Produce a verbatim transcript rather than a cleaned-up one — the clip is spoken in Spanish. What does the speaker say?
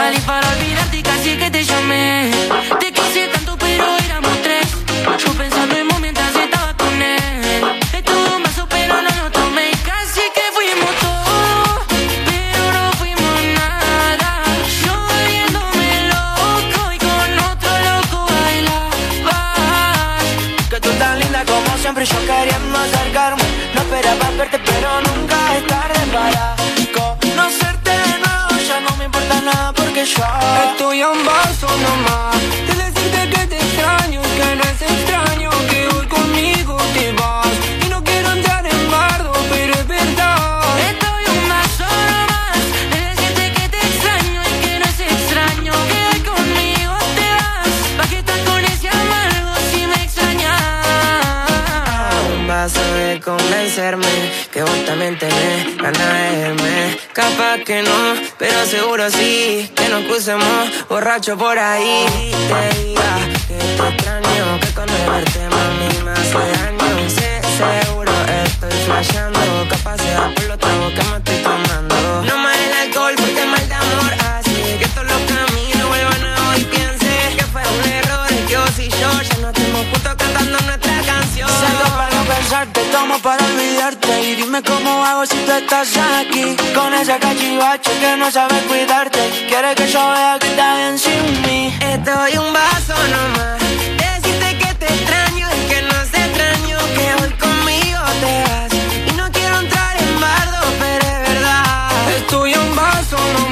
salí para olvidarte y casi que te llamé. Te quise tanto pero éramos tres. Yo pensando en vos mientras estaba con él. Estuve un vaso pero no lo tomé. Casi que fuimos todo, pero no fuimos nada. Yo volviéndome loco y con otro loco bailabas. Que tú tan linda como siempre, yo queriendo acercarme. No esperaba verte pero nunca es tarde para conocerte de nuevo. Ya no me importa nada porque yo estoy a un vaso nomás de decirte que te extraño, que no es extraño que hoy conmigo te vas. Y no quiero entrar en bardo, pero es verdad. Estoy un vaso nomás de decirte que te extraño y que no es extraño que hoy conmigo te vas. ¿Pa' qué estás con ese amargo si me extrañas? Un vaso de convencerme que vos también tenés ganas de verme. Capaz que no, pero seguro sí, que nos crucemos borrachos por ahí. Te diga que te extraño, que con el verte mami me hace daño. Sé seguro estoy flasheando, capaz sea por los tragos que me estoy tomando. No más el alcohol porque mal de amor así que todos los caminos vuelvan a hoy. Piense que fue un error, que vos y yo ya no estemos juntos cantando nuestra canción. Salgo para no pensarte, tomo para olvidarte. Y dime cómo hago si tú estás aquí, con esa cachivache que no sabe cuidarte. Quiere que yo vea que está bien sin mí. Estoy un vaso nomás, decirte que te extraño y que no es extraño que hoy conmigo te vas. Y no quiero entrar en bardo, pero es verdad. Estoy a un vaso nomás